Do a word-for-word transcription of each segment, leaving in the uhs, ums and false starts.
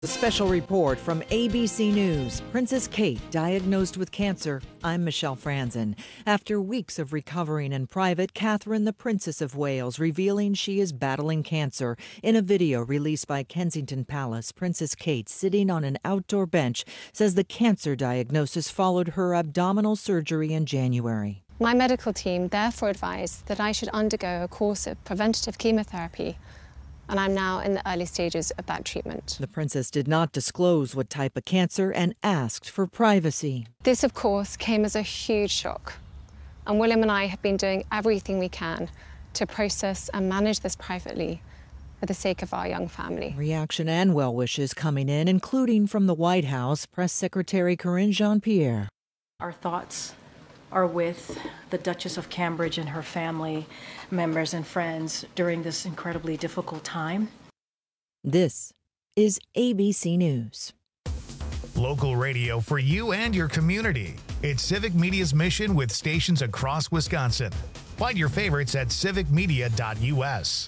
A special report from A B C News. Princess Kate diagnosed with cancer. I'm Michelle Franzen. After weeks of recovering in private, Catherine, the Princess of Wales, revealing she is battling cancer. In a video released by Kensington Palace, Princess Kate, sitting on an outdoor bench, says the cancer diagnosis followed her abdominal surgery in January. My medical team therefore advised that I should undergo a course of preventative chemotherapy, and I'm now in the early stages of that treatment. The princess did not disclose what type of cancer and asked for privacy. This, of course, came as a huge shock, and William and I have been doing everything we can to process and manage this privately for the sake of our young family. Reaction and well wishes coming in, including from the White House, Press Secretary Karine Jean-Pierre. Our thoughts are with the Duchess of Cambridge and her family members and friends during this incredibly difficult time. This is A B C News. Local radio for you and your community. It's Civic Media's mission with stations across Wisconsin. Find your favorites at civic media dot U S.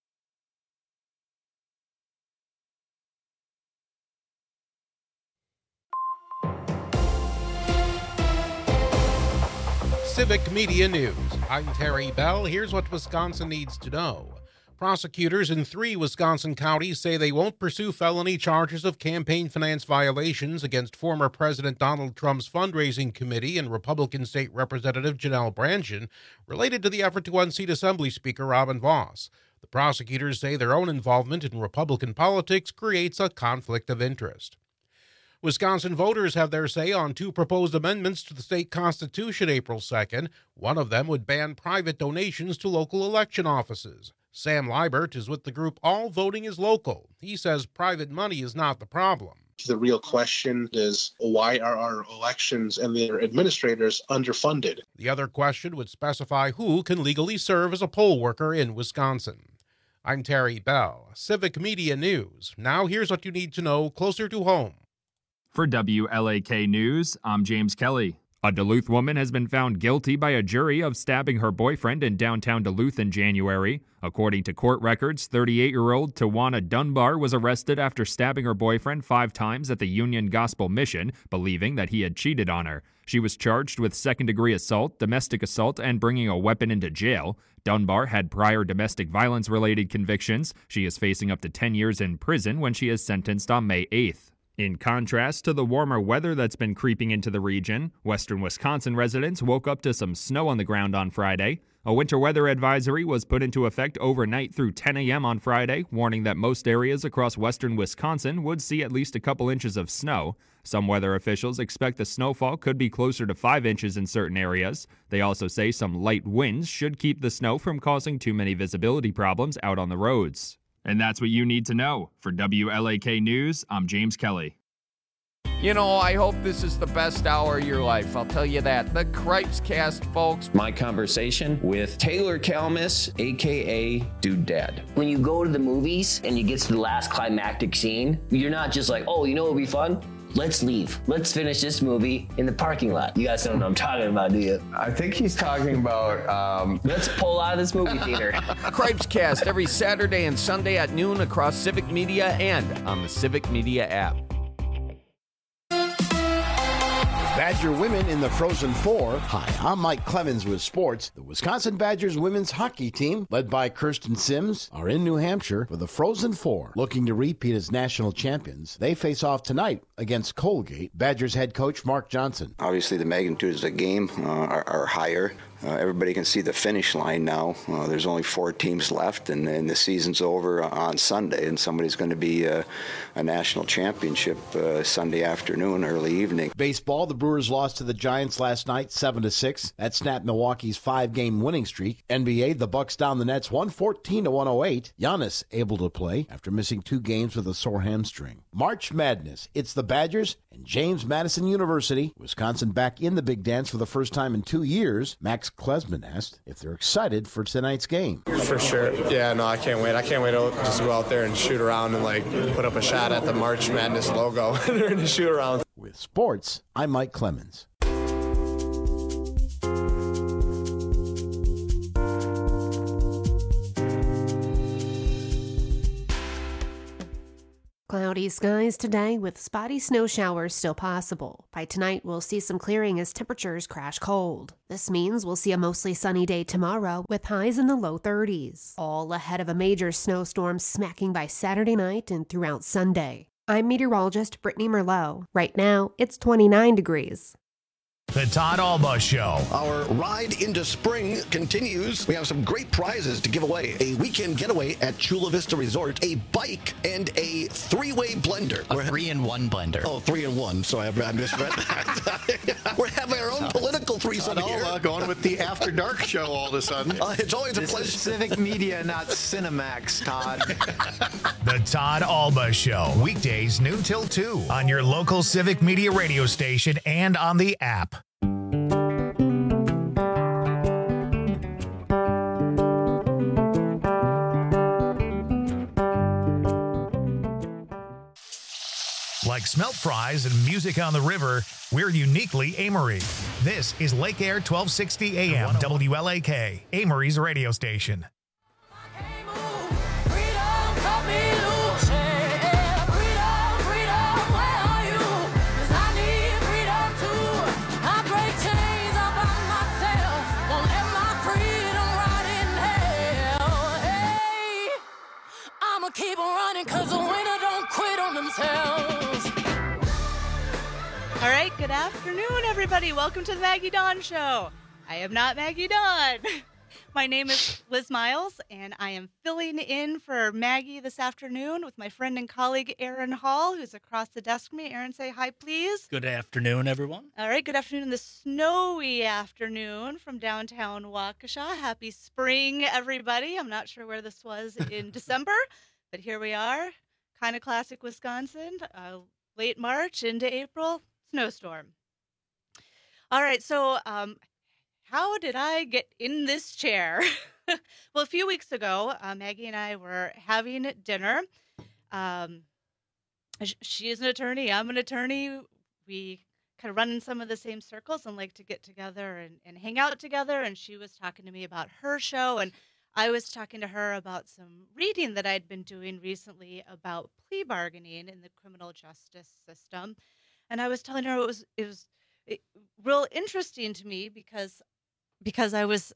Civic Media News. I'm Terry Bell. Here's what Wisconsin needs to know. Prosecutors in three Wisconsin counties say they won't pursue felony charges of campaign finance violations against former President Donald Trump's fundraising committee and Republican State Representative Janelle Brandtjen related to the effort to unseat Assembly Speaker Robin Vos. The prosecutors say their own involvement in Republican politics creates a conflict of interest. Wisconsin voters have their say on two proposed amendments to the state constitution April second. One of them would ban private donations to local election offices. Sam Liebert is with the group All Voting is Local. He says private money is not the problem. The real question is, why are our elections and their administrators underfunded? The other question would specify who can legally serve as a poll worker in Wisconsin. I'm Terry Bell, Civic Media News. Now here's what you need to know closer to home. For W L A K News, I'm James Kelly. A Duluth woman has been found guilty by a jury of stabbing her boyfriend in downtown Duluth in January. According to court records, thirty-eight-year-old Tawana Dunbar was arrested after stabbing her boyfriend five times at the Union Gospel Mission, believing that he had cheated on her. She was charged with second-degree assault, domestic assault, and bringing a weapon into jail. Dunbar had prior domestic violence-related convictions. She is facing up to ten years in prison when she is sentenced on May eighth. In contrast to the warmer weather that's been creeping into the region, western Wisconsin residents woke up to some snow on the ground on Friday. A winter weather advisory was put into effect overnight through ten a.m. on Friday, warning that most areas across western Wisconsin would see at least a couple inches of snow. Some weather officials expect the snowfall could be closer to five inches in certain areas. They also say some light winds should keep the snow from causing too many visibility problems out on the roads. And that's what you need to know. For W L A K News, I'm James Kelly. You know, I hope this is the best hour of your life. I'll tell you that. The Cripes Cast, folks. My conversation with Taylor Kalmus, a k a. Dude Dad. When you go to the movies and you get to the last climactic scene, you're not just like, oh, you know what would be fun? Let's leave. Let's finish this movie in the parking lot. You guys don't know what I'm talking about, do you? I think he's talking about... Um... Let's pull out of this movie theater. Cripes Cast every Saturday and Sunday at noon across Civic Media and on the Civic Media app. Badger women in the Frozen Four. Hi, I'm Mike Clemens with sports. The Wisconsin Badgers women's hockey team, led by Kirsten Sims, are in New Hampshire for the Frozen Four, looking to repeat as national champions. They face off tonight against Colgate. Badgers head coach Mark Johnson. Obviously, the magnitudes of the game uh, are, are higher. Uh, everybody can see the finish line now. Uh, there's only four teams left, and then the season's over on Sunday, and somebody's going to be uh, a national championship uh, Sunday afternoon, early evening. Baseball, the Brewers lost to the Giants last night, seven to six. That snapped Milwaukee's five-game winning streak. N B A, the Bucks down the Nets one fourteen to one oh eight. Giannis able to play after missing two games with a sore hamstring. March Madness. It's the Badgers and James Madison University. Wisconsin back in the big dance for the first time in two years. Max Klesman asked if they're excited for tonight's game. For sure. Yeah, no, I can't wait. I can't wait to just go out there and shoot around and, like, put up a shot at the March Madness logo during the shoot around. With sports, I'm Mike Clemens. Cloudy skies today with spotty snow showers still possible. By tonight, we'll see some clearing as temperatures crash cold. This means we'll see a mostly sunny day tomorrow with highs in the low thirties, all ahead of a major snowstorm smacking by Saturday night and throughout Sunday. I'm meteorologist Brittany Merlot. Right now, it's twenty-nine degrees. The Todd Alba Show. Our ride into spring continues. We have some great prizes to give away. A weekend getaway at Chula Vista Resort, a bike, and a three-way blender. A three-in-one blender. Oh, three-in-one. So I, I misread that. We're having our own political threesome Todd here. Alba going with the After Dark show all of a sudden. Uh, it's always this a pleasure. Is Civic Media, not Cinemax, Todd. The Todd Alba Show. Weekdays noon till two on your local Civic Media radio station and on the app. Like smelt fries and music on the river, we're uniquely Amory. This is Lake Air twelve sixty A M W L A K, Amory's radio station. Keep on running because the winner don't quit on themselves. All right, good afternoon, everybody. Welcome to the Maggie Dawn Show. I am not Maggie Dawn. My name is Liz Miles, and I am filling in for Maggie this afternoon with my friend and colleague, Aaron Hall, who's across the desk from me. Aaron, say hi, please. Good afternoon, everyone. All right, good afternoon. The snowy afternoon from downtown Waukesha. Happy spring, everybody. I'm not sure where this was in December. But here we are, kind of classic Wisconsin, uh, late March into April, snowstorm. All right, so um, how did I get in this chair? Well, a few weeks ago, uh, Maggie and I were having dinner. Um, sh- she is an attorney, I'm an attorney. We kind of run in some of the same circles and like to get together and, and hang out together. And she was talking to me about her show, and I was talking to her about some reading that I'd been doing recently about plea bargaining in the criminal justice system. And I was telling her it was it was it, real interesting to me because because I was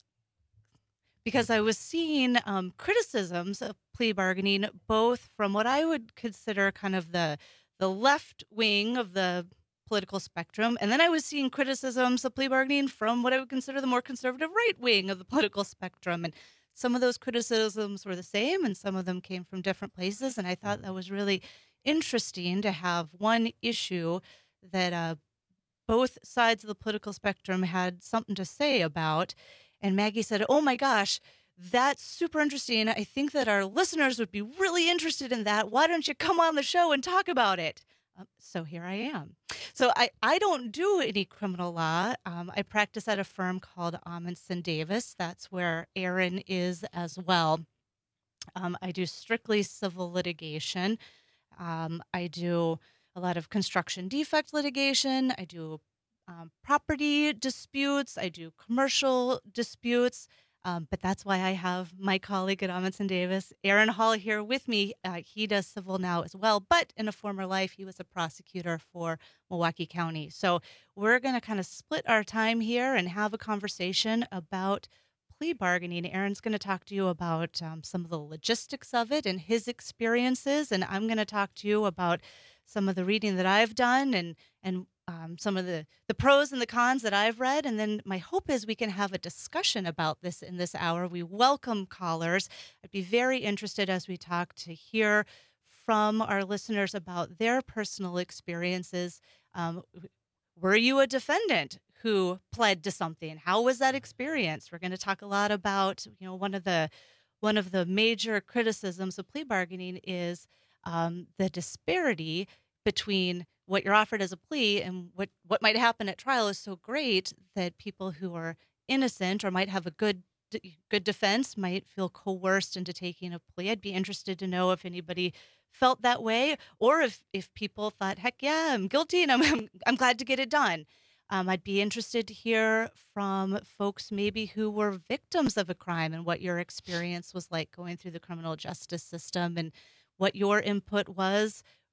because I was seeing um, criticisms of plea bargaining both from what I would consider kind of the the left wing of the political spectrum, and then I was seeing criticisms of plea bargaining from what I would consider the more conservative right wing of the political spectrum. And some of those criticisms were the same, and some of them came from different places. And I thought that was really interesting to have one issue that uh, both sides of the political spectrum had something to say about. And Maggie said, oh my gosh, that's super interesting. I think that our listeners would be really interested in that. Why don't you come on the show and talk about it? Um, so here I am. So I, I don't do any criminal law. Um, I practice at a firm called Amundsen Davis. That's where Aaron is as well. Um, I do strictly civil litigation. Um, I do a lot of construction defect litigation. I do um, property disputes. I do commercial disputes. Um, but that's why I have my colleague at Amundsen Davis, Aaron Hall, here with me. Uh, he does civil now as well, but in a former life, he was a prosecutor for Milwaukee County. So we're going to kind of split our time here and have a conversation about plea bargaining. Aaron's going to talk to you about um, some of the logistics of it and his experiences, and I'm going to talk to you about some of the reading that I've done and and Um, some of the, the pros and the cons that I've read. And then my hope is we can have a discussion about this in this hour. We welcome callers. I'd be very interested as we talk to hear from our listeners about their personal experiences. Um, were you a defendant who pled to something? How was that experience? We're going to talk a lot about, you know, one of the one of the major criticisms of plea bargaining is um, the disparity between what you're offered as a plea and what, what might happen at trial is so great that people who are innocent or might have a good good defense might feel coerced into taking a plea. I'd be interested to know if anybody felt that way, or if, if people thought, heck yeah, I'm guilty and I'm I'm, I'm glad to get it done. Um, I'd be interested to hear from folks maybe who were victims of a crime and what your experience was like going through the criminal justice system and what your input was.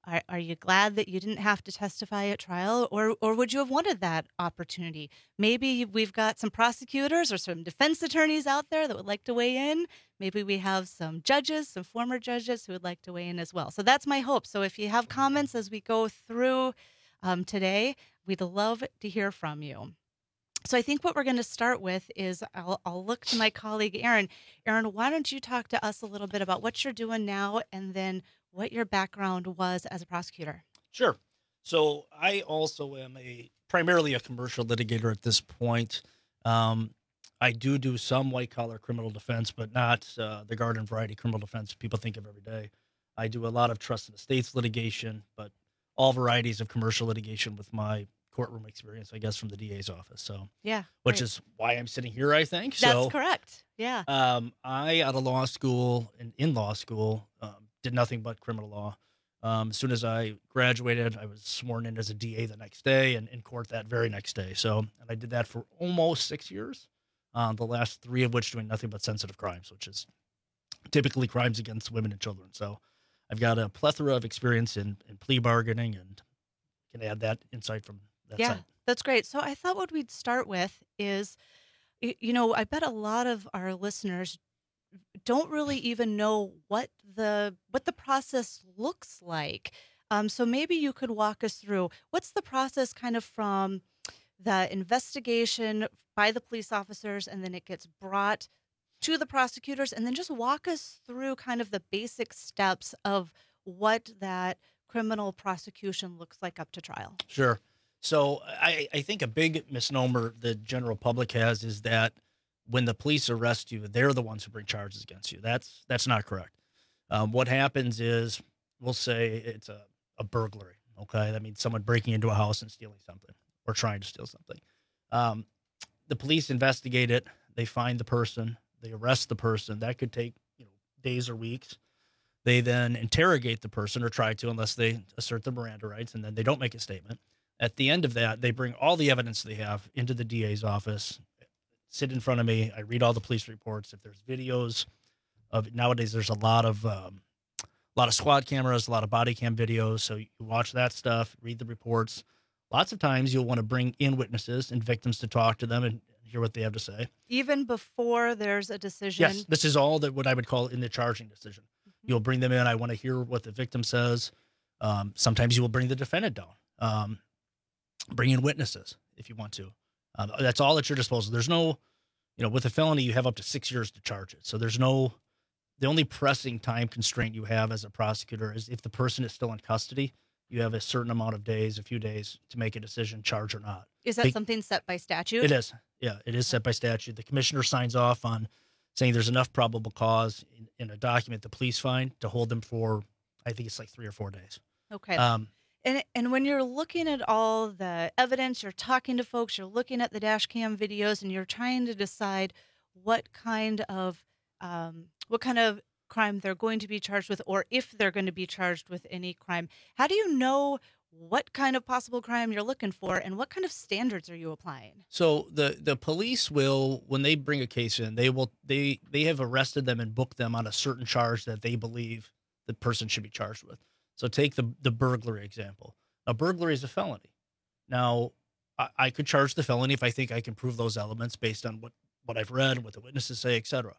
Are, are you glad that you didn't have to testify at trial, or or would you have wanted that opportunity? Maybe we've got some prosecutors or some defense attorneys out there that would like to weigh in. Maybe we have some judges, some former judges who would like to weigh in as well. So that's my hope. So if you have comments as we go through um, today, we'd love to hear from you. So I think what we're going to start with is I'll, I'll look to my colleague, Aaron. Aaron, why don't you talk to us a little bit about what you're doing now and then what your background was as a prosecutor? Sure. So I also am a primarily a commercial litigator at this point. Um, I do do some white-collar criminal defense, but not uh, the garden variety criminal defense people think of every day. I do a lot of trust and estates litigation, but all varieties of commercial litigation with my courtroom experience, I guess, from the D A's office. So yeah, which right. is why I'm sitting here, I think. That's so, correct. Yeah. Um, I, out of law school and in law school, um, did nothing but criminal law. Um, as soon as I graduated, I was sworn in as a D A the next day and in court that very next day. So, and I did that for almost six years, um, the last three of which doing nothing but sensitive crimes, which is typically crimes against women and children. So I've got a plethora of experience in, in plea bargaining and can add that insight from that yeah, side. That's great. So I thought what we'd start with is, you know, I bet a lot of our listeners don't really even know what the what the process looks like. Um, so maybe you could walk us through what's the process kind of from the investigation by the police officers and then it gets brought to the prosecutors, and then just walk us through kind of the basic steps of what that criminal prosecution looks like up to trial. Sure. So I, I think a big misnomer the general public has is that when the police arrest you, they're the ones who bring charges against you. That's that's not correct. Um, what happens is, we'll say it's a, a burglary, okay? That means someone breaking into a house and stealing something or trying to steal something. Um, the police investigate it. They find the person. They arrest the person. That could take you know days or weeks. They then interrogate the person, or try to, unless they assert the Miranda rights, and then they don't make a statement. At the end of that, they bring all the evidence they have into the D A's office, sit in front of me. I read all the police reports. If there's videos of nowadays, there's a lot of um, a lot of squad cameras, a lot of body cam videos. So you watch that stuff, read the reports. Lots of times you'll want to bring in witnesses and victims to talk to them and hear what they have to say. Even before there's a decision? Yes, this is all that what I would call in the charging decision. Mm-hmm. You'll bring them in. I want to hear what the victim says. Um, sometimes you will bring the defendant down. Um, bring in witnesses if you want to. Um, that's all at your disposal. There's no, you know, with a felony, you have up to six years to charge it. So there's no, the only pressing time constraint you have as a prosecutor is if the person is still in custody, you have a certain amount of days, a few days to make a decision, charge or not. Is that Be- something set by statute? It is. Yeah, it is set by statute. The commissioner signs off on saying there's enough probable cause in, in a document the police find to hold them for, I think it's like three or four days. Okay. Um, And and when you're looking at all the evidence, you're talking to folks, you're looking at the dash cam videos, and you're trying to decide what kind of um, what kind of crime they're going to be charged with, or if they're going to be charged with any crime. How do you know what kind of possible crime you're looking for, and what kind of standards are you applying? So the the police will, when they bring a case in, they will they they have arrested them and booked them on a certain charge that they believe the person should be charged with. So take the the burglary example. A burglary is a felony. Now, I, I could charge the felony if I think I can prove those elements based on what, what I've read, what the witnesses say, et cetera.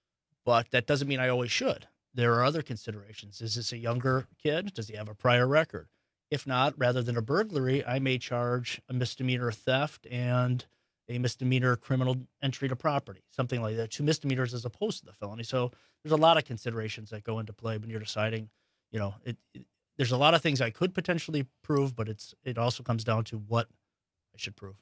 But that doesn't mean I always should. There are other considerations. Is this a younger kid? Does he have a prior record? If not, rather than a burglary, I may charge a misdemeanor theft and a misdemeanor criminal entry to property, something like that. Two misdemeanors as opposed to the felony. So there's a lot of considerations that go into play when you're deciding. You know, it, it, there's a lot of things I could potentially prove, but it's it also comes down to what I should prove.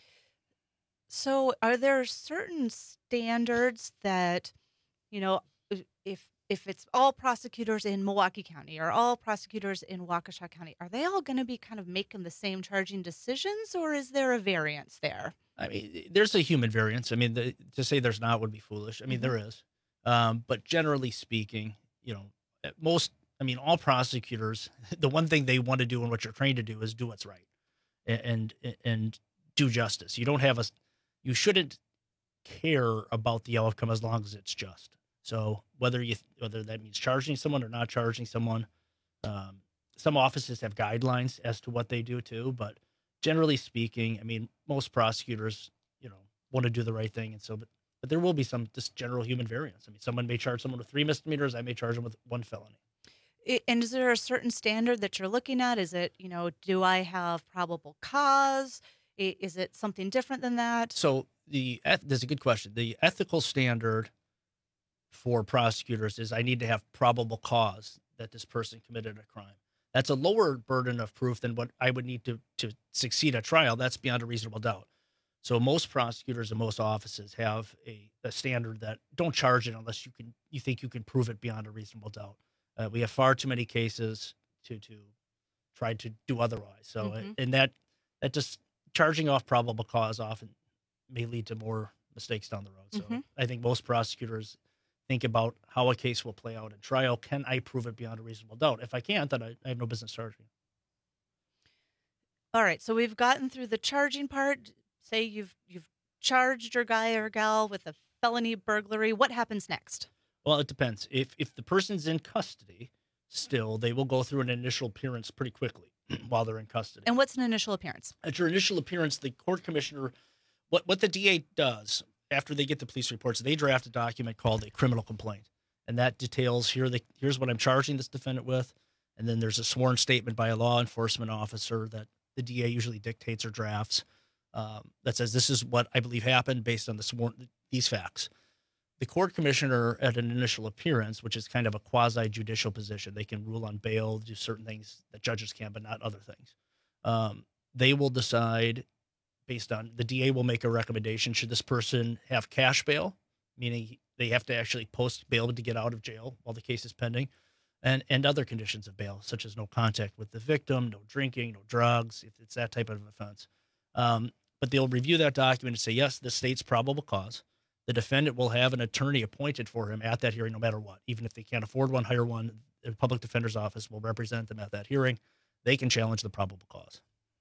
So are there certain standards that, you know, if if it's all prosecutors in Milwaukee County or all prosecutors in Waukesha County, are they all going to be kind of making the same charging decisions, or is there a variance there? I mean, there's a human variance. I mean, the, to say there's not would be foolish. I mean, mm-hmm. there is. Um, but generally speaking, you know, most I mean, all prosecutors, the one thing they want to do and what you're trained to do is do what's right and, and, and do justice. You don't have a, you shouldn't care about the outcome as long as it's just. So whether you, whether that means charging someone or not charging someone, um, some offices have guidelines as to what they do too, but generally speaking, I mean, most prosecutors, you know, want to do the right thing. And so, but, but there will be some just general human variance. I mean, someone may charge someone with three misdemeanors. I may charge them with one felony. And is there a certain standard that you're looking at? Is it, you know, do I have probable cause? Is it something different than that? So the that's a good question. The ethical standard for prosecutors is I need to have probable cause that this person committed a crime. That's a lower burden of proof than what I would need to, to succeed at trial. That's beyond a reasonable doubt. So most prosecutors and most offices have a, a standard that don't charge it unless you can you think you can prove it beyond a reasonable doubt. Uh, we have far too many cases to to try to do otherwise. So Mm-hmm. uh, and that that just charging off probable cause often may lead to more mistakes down the road. So Mhm. I think most prosecutors think about how a case will play out in trial. Can I prove it beyond a reasonable doubt? If I can't, then I, I have no business charging. All right, so we've gotten through the charging part. Say you've you've charged your guy or gal with a felony burglary. What happens next? Well, it depends. If if the person's in custody still, they will go through an initial appearance pretty quickly while they're in custody. And what's an initial appearance? At your initial appearance, the court commissioner, what, what the D A does after they get the police reports, they draft a document called a criminal complaint. And that details here the, here's what I'm charging this defendant with. And then there's a sworn statement by a law enforcement officer that the D A usually dictates or drafts um, that says this is what I believe happened based on the sworn these facts. The court commissioner at an initial appearance, which is kind of a quasi-judicial position, they can rule on bail, do certain things that judges can, but not other things. Um, they will decide based on, the D A will make a recommendation. Should this person have cash bail, meaning they have to actually post bail to get out of jail while the case is pending, and, and other conditions of bail, such as no contact with the victim, no drinking, no drugs, if it's that type of offense. Um, but they'll review that document and say, yes, this states probable cause. The defendant will have an attorney appointed for him at that hearing, no matter what. Even if they can't afford one, hire one. The public defender's office will represent them at that hearing. They can challenge the probable cause.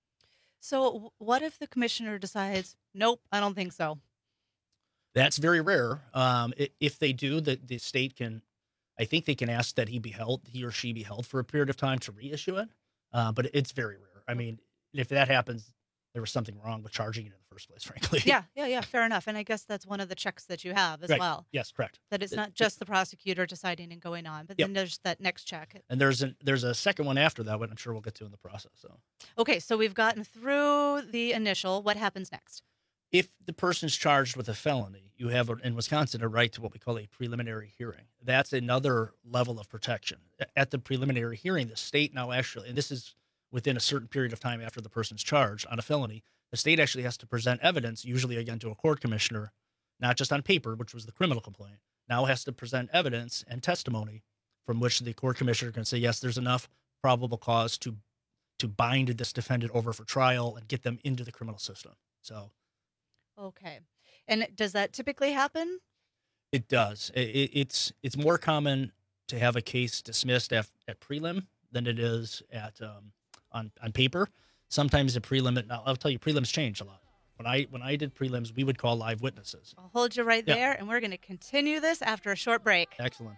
So what if the commissioner decides, nope, I don't think so? That's very rare. Um, if they do, the, the state can, I think they can ask that he be held, he or she be held for a period of time to reissue it. Uh, but it's very rare. I mean, if that happens, there was something wrong with charging it in the first place, frankly. Yeah, yeah, yeah, fair enough. And I guess that's one of the checks that you have as Right. well. Yes, correct. That it's It- not just the prosecutor deciding and going on, but Yep. then there's that next check. And there's a, there's a second one after that, which I'm sure we'll get to in the process. So Okay, so we've gotten through the initial. What happens next? if the person's charged with a felony, you have a, in Wisconsin a right to what we call a preliminary hearing. That's another level of protection. At the preliminary hearing, the state now actually, and this is within a certain period of time after the person's charged on a felony, the state actually has to present evidence, usually again to a court commissioner, not just on paper, which was the criminal complaint, now has to present evidence and testimony from which the court commissioner can say, yes, there's enough probable cause to to bind this defendant over for trial and get them into the criminal system. So Okay. And does that typically happen? it does. It, it, it's it's more common to have a case dismissed at, at prelim than it is at um, on on paper. Sometimes the prelim, now I'll tell you, prelims change a lot. When I when I did prelims, we would call live witnesses. I'll hold you right Yeah. there, and we're going to continue this after a short break. Excellent.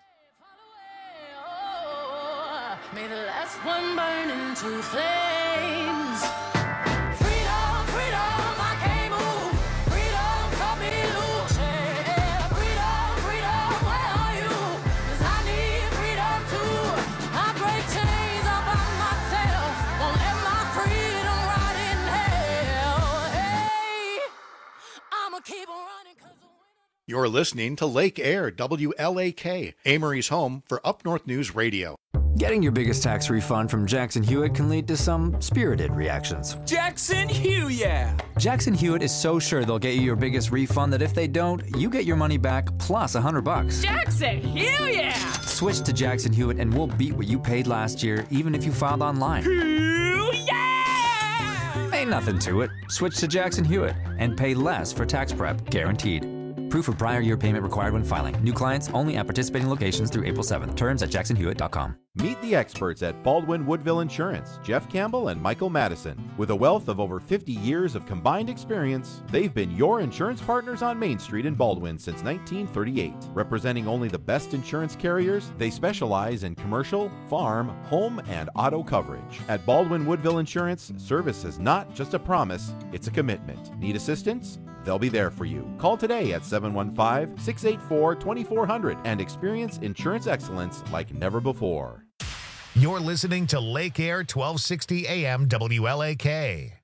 May the last one burn into flames. Freedom, freedom, I can't move. Freedom, cut me loose. Yeah, freedom, freedom, where are you? 'Cause I need freedom too. I break chains all by myself. Won't let my freedom rot in hell. Hey, I'ma keep on running 'cause You're listening to Lake Air, W L A K, Amory's home for Up North News Radio. Getting your biggest tax refund from Jackson Hewitt can lead to some spirited reactions. Jackson Hewitt! Jackson Hewitt is so sure they'll get you your biggest refund that if they don't, you get your money back plus a hundred bucks. Jackson Hewitt! Switch to Jackson Hewitt and we'll beat what you paid last year, even if you filed online. Ain't nothing to it. Switch to Jackson Hewitt and pay less for tax prep, guaranteed. Proof of prior year payment required when filing. New clients only at participating locations through April seventh. Terms at jackson hewitt dot com. Meet the experts at Baldwin Woodville Insurance, Jeff Campbell and Michael Madison. With a wealth of over fifty years of combined experience, they've been your insurance partners on Main Street in Baldwin since nineteen thirty-eight. Representing only the best insurance carriers, they specialize in commercial, farm, home, and auto coverage. At Baldwin Woodville Insurance, service is not just a promise, it's a commitment. Need assistance? They'll be there for you. Call today at seven one five, six eight four, two four zero zero and experience insurance excellence like never before. You're listening to Lake Air twelve sixty A M W L A K.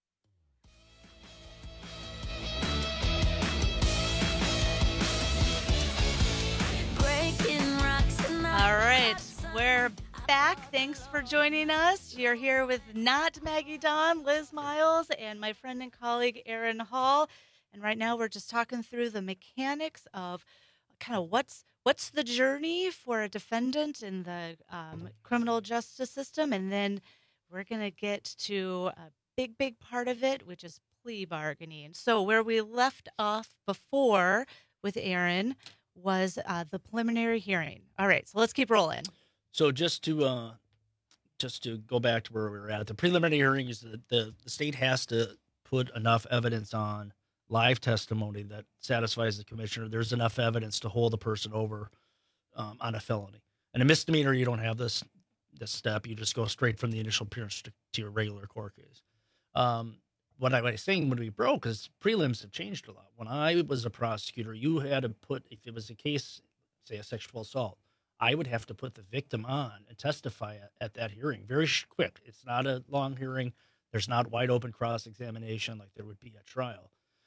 All right, we're back. Thanks for joining us. You're here with not Maggie Dawn, Liz Miles, and my friend and colleague Aaron Hall. And right now we're just talking through the mechanics of kind of what's what's the journey for a defendant in the um, criminal justice system. And then we're going to get to a big, big part of it, which is plea bargaining. So where we left off before with Aaron was uh, the preliminary hearing. All right, so let's keep rolling. So just to uh, just to go back to where we were at, the preliminary hearing is that the, the state has to put enough evidence on live testimony that satisfies the commissioner. There's enough evidence to hold a person over um, on a felony. And a misdemeanor, you don't have this this step. You just go straight from the initial appearance to, to your regular court case. Um, what I was saying when we broke is prelims have changed a lot. When I was a prosecutor, you had to put, if it was a case, say a sexual assault, I would have to put the victim on and testify at, at that hearing. Very quick. It's not a long hearing. There's not wide open cross-examination like there would be at trial.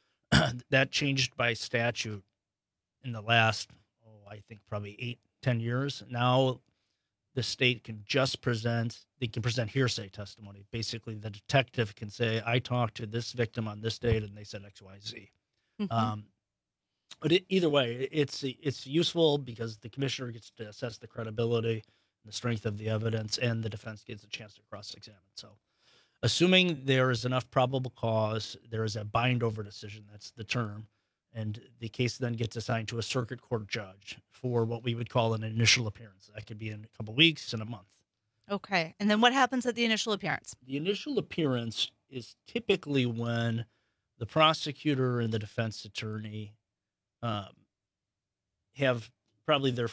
That changed by statute in the last, oh, I think probably eight, ten years. Now the state can just present, they can present hearsay testimony. Basically, the detective can say, I talked to this victim on this date and they said X, Y, Z. Mm-hmm. Um, but it, either way, it's it's useful because the commissioner gets to assess the credibility and the strength of the evidence, and the defense gets a chance to cross-examine. So assuming there is enough probable cause, there is a bind-over decision, that's the term, and the case then gets assigned to a circuit court judge for what we would call an initial appearance. That could be in a couple weeks, in a month. Okay, and then what happens at the initial appearance? The initial appearance is typically when the prosecutor and the defense attorney um, have probably their,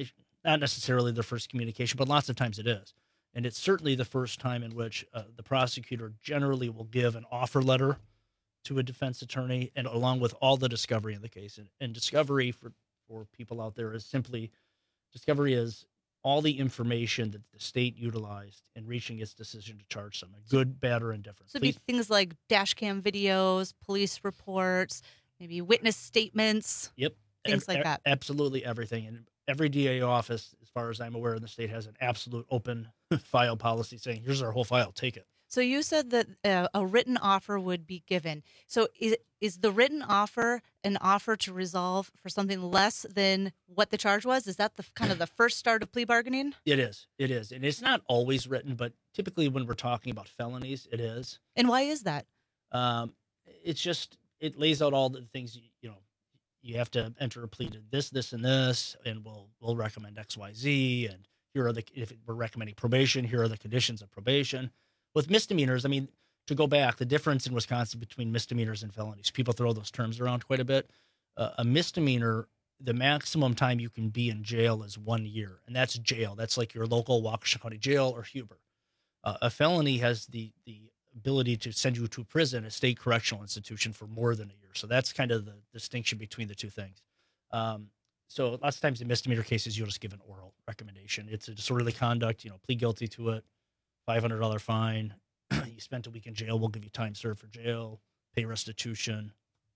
not necessarily their first communication, but lots of times it is. And it's certainly the first time in which uh, the prosecutor generally will give an offer letter to a defense attorney, and along with all the discovery in the case. And, and discovery for, for people out there is simply, discovery is all the information that the state utilized in reaching its decision to charge someone, good, bad, or indifferent. So it'd be things like dash cam videos, police reports, maybe witness statements. Yep. Things Ev- like that. Absolutely everything. And every D A office, as far as I'm aware in the state, has an absolute open file policy saying, here's our whole file, take it. So you said that uh, a written offer would be given. So is, is the written offer an offer to resolve for something less than what the charge was? Is that the kind of the first start of plea bargaining? It is. It is. And it's not always written, but typically when we're talking about felonies, it is. And why is that? Um, it's just, it lays out all the things, you, you know, you have to enter a plea to this, this, and this, and we'll we'll recommend X, Y, Z, and here are the, if we're recommending probation, here are the conditions of probation. With misdemeanors, I mean, to go back, the difference in Wisconsin between misdemeanors and felonies, people throw those terms around quite a bit. Uh, a misdemeanor, the maximum time you can be in jail is one year, and that's jail. That's like your local Waukesha County Jail or Huber. Uh, a felony has the the ability to send you to prison, a state correctional institution, for more than a year. So that's kind of the distinction between the two things. Um, so lots of times in misdemeanor cases, you'll just give an oral recommendation. It's a disorderly conduct, you know, plead guilty to it, five hundred dollars fine. You spent a week in jail, we'll give you time served for jail, pay restitution,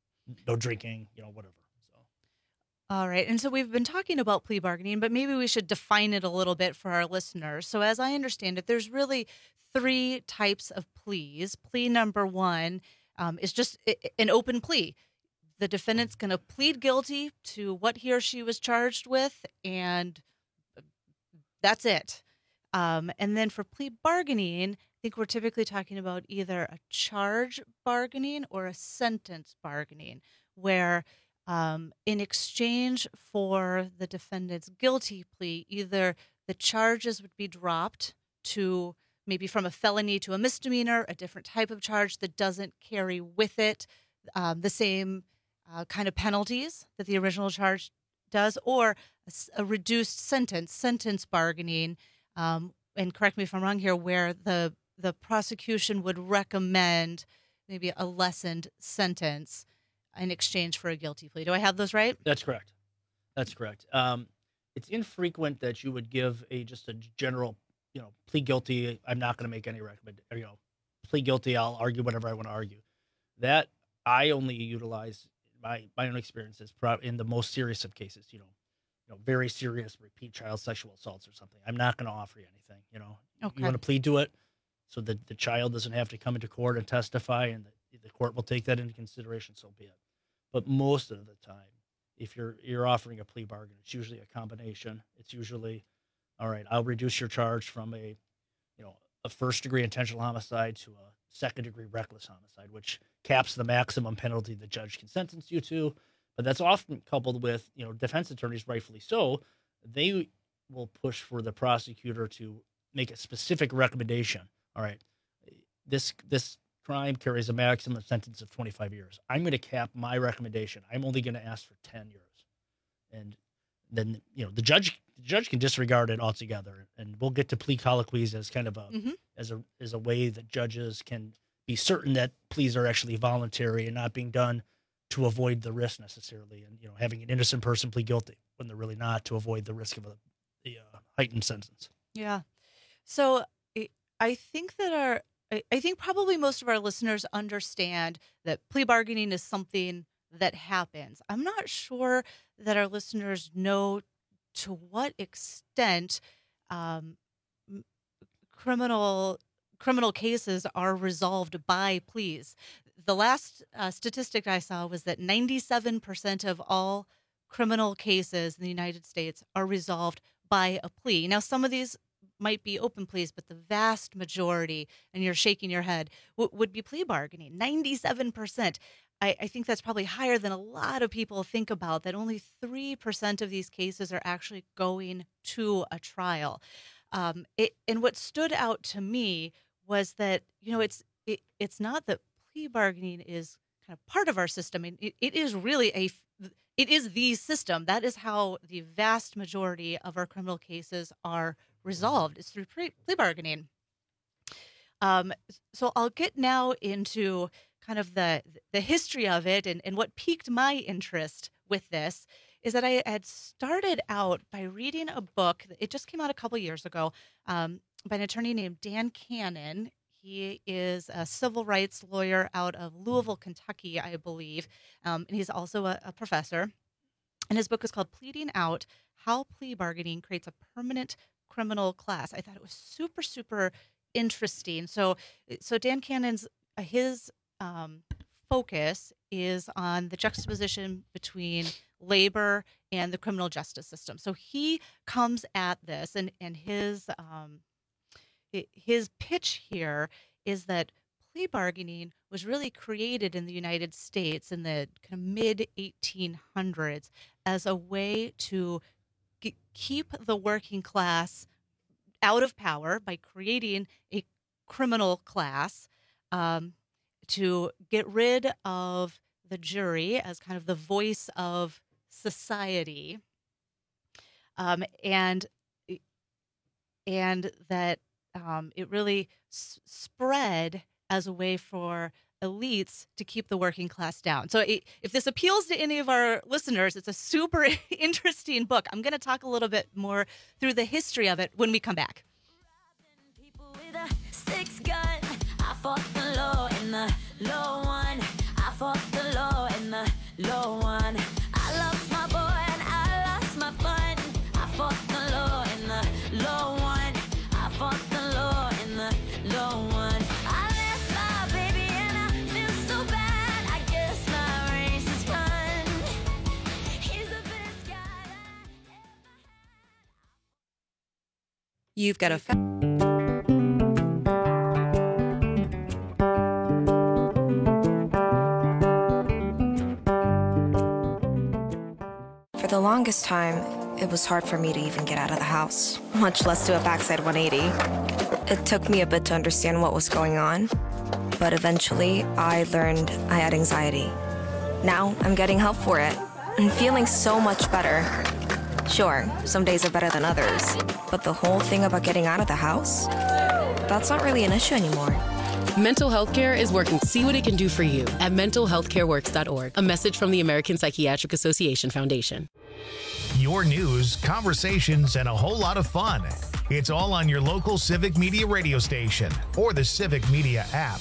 no drinking, you know, whatever. So. All right. And so we've been talking about plea bargaining, but maybe we should define it a little bit for our listeners. So as I understand it, there's really three types of pleas. Plea number one um, is just an open plea. The defendant's going to plead guilty to what he or she was charged with, and that's it. Um, and then for plea bargaining, I think we're typically talking about either a charge bargaining or a sentence bargaining, where um, in exchange for the defendant's guilty plea, either the charges would be dropped to maybe from a felony to a misdemeanor, a different type of charge that doesn't carry with it um, the same uh, kind of penalties that the original charge does, or a, s- a reduced sentence, sentence bargaining. Um, and correct me if I'm wrong here, where the the prosecution would recommend maybe a lessened sentence in exchange for a guilty plea. Do I have those right? That's correct. That's correct. Um, it's infrequent that you would give a just a general, you know, plead guilty. I'm not going to make any recommend. You know, plead guilty. I'll argue whatever I want to argue. That I only utilize my my own experiences pro- in the most serious of cases. You know, you know, very serious repeat child sexual assaults or something. I'm not going to offer you anything. You know, Okay. you want to plead to it, so that the child doesn't have to come into court and testify, and the, the court will take that into consideration. So be it. But most of the time, if you're you're offering a plea bargain, it's usually a combination. It's usually, all right, I'll reduce your charge from a, you know, a first degree intentional homicide to a second degree reckless homicide, which caps the maximum penalty the judge can sentence you to. But that's often coupled with, you know, defense attorneys, rightfully so, they will push for the prosecutor to make a specific recommendation. All right, this this crime carries a maximum sentence of twenty-five years. I'm going to cap my recommendation. I'm only going to ask for ten years. And then, you know, the judge the judge can disregard it altogether. And we'll get to plea colloquies as kind of a Mhm. as a as a way that judges can be certain that pleas are actually voluntary and not being done to avoid the risk necessarily, and, you know, having an innocent person plead guilty when they're really not, to avoid the risk of a the uh, heightened sentence. Yeah. So I- I think that our, I I think probably most of our listeners understand that plea bargaining is something that happens. I'm not sure that our listeners know to what extent um, m- criminal criminal cases are resolved by pleas. The last uh, statistic I saw was that ninety-seven percent of all criminal cases in the United States are resolved by a plea. Now, some of these might be open pleas, but the vast majority, and you're shaking your head, w- would be plea bargaining. ninety-seven percent. I, I think that's probably higher than a lot of people think about, that only three percent of these cases are actually going to a trial. Um, it, and what stood out to me was that, you know, it's it, it's not that plea bargaining is kind of part of our system. And it, it is really a, it is the system. That is how the vast majority of our criminal cases are resolved. It's through pre- plea bargaining. Um, so I'll get now into kind of the the history of it, and, and what piqued my interest with this is that I had started out by reading a book. It just came out a couple years ago um, by an attorney named Dan Cannon. He is a civil rights lawyer out of Louisville, Kentucky, I believe, um, and he's also a, a professor. And his book is called Pleading Out: How Plea Bargaining Creates a Permanent Criminal Class. I thought it was super, super interesting. So, so Dan Cannon's uh, his um, focus is on the juxtaposition between labor and the criminal justice system. So he comes at this, and and his um, hi- his pitch here is that plea bargaining was really created in the United States in the kind of mid eighteen hundreds as a way to g- keep the working class out of power by creating a criminal class, um, to get rid of the jury as kind of the voice of society, um, and and that um, it really s- spread as a way for elites to keep the working class down. So i if this appeals to any of our listeners, it's a super interesting book. I'm going to talk a little bit more through the history of it when we come back. Six gun, I fought the law in the low one. I fought the law in the low one. I lost my boy and I lost my fun. I fought the law in the low one. I fought the law in the low one. I left my baby and I feel so bad. I guess my race is run. He's the best guy. You've got a. Fa- the longest time, it was hard for me to even get out of the house, much less do a backside one eighty. It took me a bit to understand what was going on, but eventually I learned I had anxiety. Now I'm getting help for it and feeling so much better. Sure, some days are better than others, but the whole thing about getting out of the house, that's not really an issue anymore. Mental health care is working. See what it can do for you at mental health care works dot org. A message from the American Psychiatric Association Foundation. Your news, conversations, and a whole lot of fun. It's all on your local Civic Media radio station or the Civic Media app.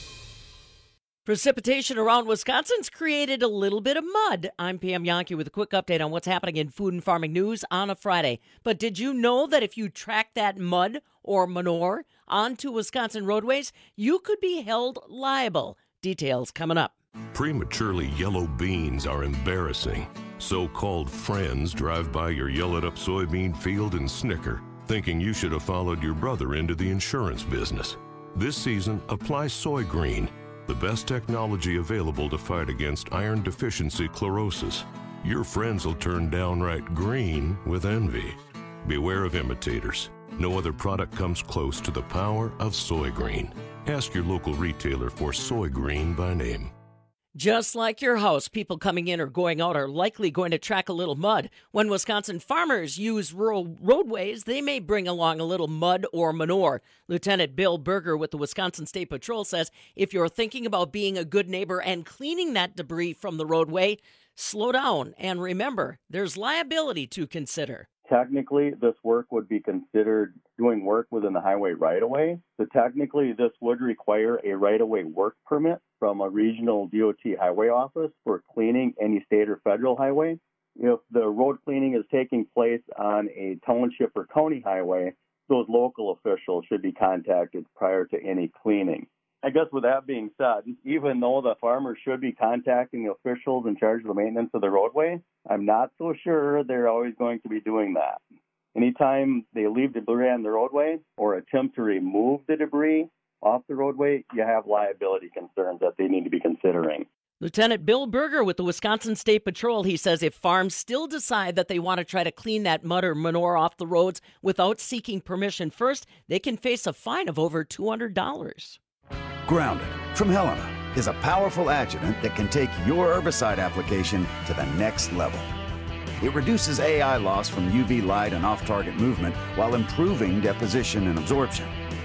Precipitation around Wisconsin's created a little bit of mud. I'm Pam Yankee with a quick update on what's happening in food and farming news on a Friday. But did you know that if you track that mud or manure onto Wisconsin roadways, you could be held liable? Details coming up. Prematurely yellow beans are embarrassing. So-called friends drive by your yellowed-up soybean field and snicker, thinking you should have followed your brother into the insurance business. This season, apply Soy Green, the best technology available to fight against iron deficiency chlorosis. Your friends will turn downright green with envy. Beware of imitators. No other product comes close to the power of Soy Green. Ask your local retailer for Soy Green by name. Just like your house, people coming in or going out are likely going to track a little mud. When Wisconsin farmers use rural roadways, they may bring along a little mud or manure. Lieutenant Bill Berger with the Wisconsin State Patrol says if you're thinking about being a good neighbor and cleaning that debris from the roadway, slow down and remember, there's liability to consider. Technically, this work would be considered doing work within the highway right-of-way. So technically, this would require a right-of-way work permit from a regional D O T highway office for cleaning any state or federal highway. If the road cleaning is taking place on a township or county highway, those local officials should be contacted prior to any cleaning. I guess with that being said, even though the farmers should be contacting the officials in charge of the maintenance of the roadway, I'm not so sure they're always going to be doing that. Anytime they leave debris on the roadway or attempt to remove the debris off the roadway, you have liability concerns that they need to be considering. Lieutenant Bill Berger with the Wisconsin State Patrol, he says if farms still decide that they want to try to clean that mud or manure off the roads without seeking permission first, they can face a fine of over two hundred dollars. Grounded from Helena is a powerful adjuvant that can take your herbicide application to the next level. It reduces A I loss from U V light and off-target movement while improving deposition and absorption.